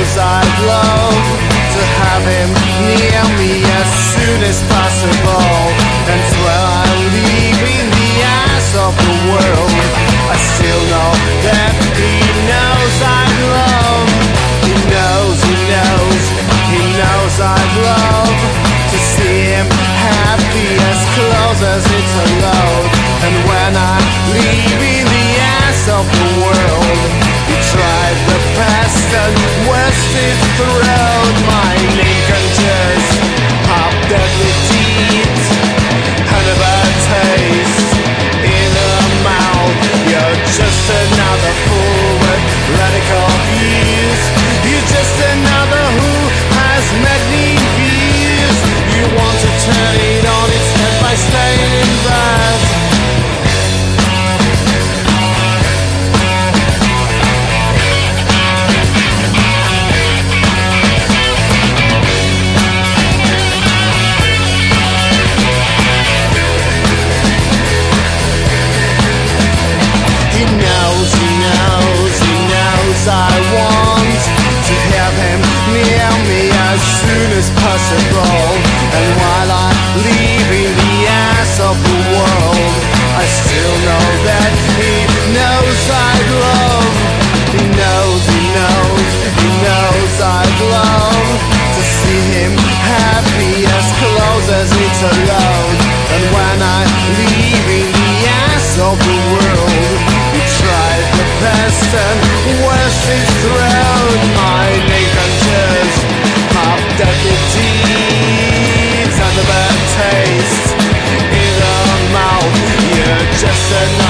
knows I'd love to have him near me as soon as possible. And while I'm leaving the ass of the world, I still know that he knows I'd love. He knows, he knows, he knows I'd love to see him happy as close as it's allowed. And when I'm leaving the ass of the world, he tried the past and west his throat. My name conjures up deadly deeds and a bad taste in the mouth. You're just another fool with radical views. You're just another who has many views. You want to turn it on its head by staying in bed. I want to have him near me as soon as possible. And while I'm leaving the ass of the world, I still know that he knows I'd love. He knows, he knows, he knows I'd love to see him happy as close as it's allowed. And when I'm leaving the ass of the world, he tried the best and worst his throat. My name conjures up deadly deeds and a bad taste in the mouth. You're just another